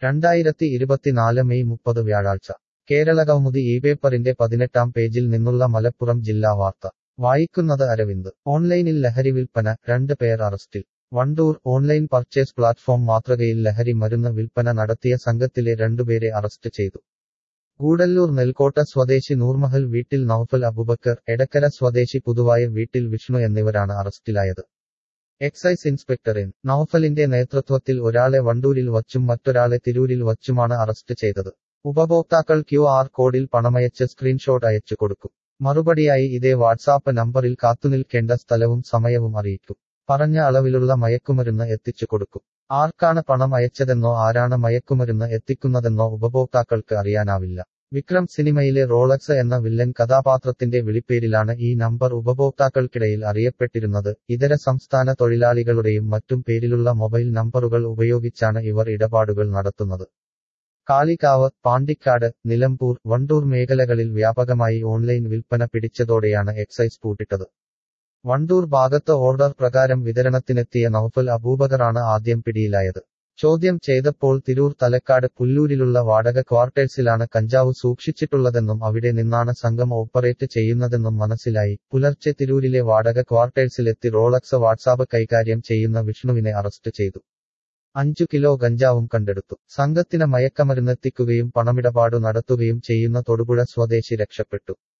2024 May 30 വ്യാഴാഴ്ച കേരളകൗമുദി ഈ പേപ്പറിന്റെ 18-ാം പേജിൽ നിന്നുള്ള മലപ്പുറം ജില്ലാ വാർത്ത വായിക്കുന്നത് അരവിന്ദ് ഓൺലൈനിൽ ലഹരി വിൽപ്പന 2 പേർ അറസ്റ്റിൽ വണ്ടൂർ ഓൺലൈൻ പർച്ചേസ് പ്ലാറ്റ്ഫോം മാതൃകയിൽ ലഹരി മരുന്ന് വിൽപ്പന നടത്തിയ സംഘത്തിലെ 2 പേരെ അറസ്റ്റ് ചെയ്തു. ഗൂഡല്ലൂർ നെൽക്കോട്ട സ്വദേശി നൂർമഹൽ വീട്ടിൽ നൌഫൽ അബുബക്കർ, എടക്കര സ്വദേശി പുതുവായ വീട്ടിൽ വിഷ്ണു എന്നിവരാണ് അറസ്റ്റിലായത്. Excise inspector N. നൌഫലിന്റെ നേതൃത്വത്തിൽ ഒരാളെ വണ്ടൂരിൽ വച്ചും മറ്റൊരാളെ തിരൂരിൽ വച്ചുമാണ് അറസ്റ്റ് ചെയ്തത്. ഉപഭോക്താക്കൾ QR കോഡിൽ പണമയച്ച് സ്ക്രീൻഷോട്ട് അയച്ചു കൊടുക്കും. മറുപടിയായി ഇതേ വാട്സാപ്പ് നമ്പറിൽ കാത്തുനിൽക്കേണ്ട സ്ഥലവും സമയവും അറിയിക്കും. പറഞ്ഞ അളവിലുള്ള മയക്കുമരുന്ന് എത്തിച്ചു കൊടുക്കും. ആർക്കാണ് പണം അയച്ചതെന്നോ ആരാണ് മയക്കുമരുന്ന് എത്തിക്കുന്നതെന്നോ ഉപഭോക്താക്കൾക്ക് അറിയാനാവില്ല. വിക്രം സിനിമയിലെ റോളക്സ് എന്ന വില്ലൻ കഥാപാത്രത്തിന്റെ വിളിപ്പേരിലാണ് ഈ നമ്പർ ഉപഭോക്താക്കൾക്കിടയിൽ അറിയപ്പെട്ടിരുന്നത്. ഇതര സംസ്ഥാന തൊഴിലാളികളുടെയും മറ്റും പേരിലുള്ള മൊബൈൽ നമ്പറുകൾ ഉപയോഗിച്ചാണ് ഇവർ ഇടപാടുകൾ നടത്തുന്നത്. കാളികാവ്, പാണ്ടിക്കാട്, നിലമ്പൂർ, വണ്ടൂർ മേഖലകളിൽ വ്യാപകമായി ഓൺലൈൻ വിൽപ്പന പിടിച്ചതോടെയാണ് എക്സൈസ് പൂട്ടിട്ടത്. വണ്ടൂർ ഭാഗത്ത് ഓർഡർ പ്രകാരം വിതരണത്തിനെത്തിയ നൌഫൽ അബൂബക്കറാണ് ആദ്യം പിടിയിലായത്. ചോദ്യം ചെയ്തപ്പോൾ തിരൂർ തലക്കാട് പുല്ലൂരിലുള്ള വാടക ക്വാർട്ടേഴ്സിലാണ് കഞ്ചാവ് സൂക്ഷിച്ചിട്ടുള്ളതെന്നും അവിടെ നിന്നാണ് സംഘം ഓപ്പറേറ്റ് ചെയ്യുന്നതെന്നും മനസ്സിലായി. പുലർച്ചെ തിരൂരിലെ വാടക ക്വാർട്ടേഴ്സിലെത്തി റോളക്സ് വാട്സാപ്പ് കൈകാര്യം ചെയ്യുന്ന വിഷ്ണുവിനെ അറസ്റ്റ് ചെയ്തു. 5 കിലോ ഗഞ്ചാവും കണ്ടെടുത്തു. സംഘത്തിന് മയക്കമരുന്നെത്തിക്കുകയും പണമിടപാടു നടത്തുകയും ചെയ്യുന്ന തൊടുപുഴ സ്വദേശി രക്ഷപ്പെട്ടു.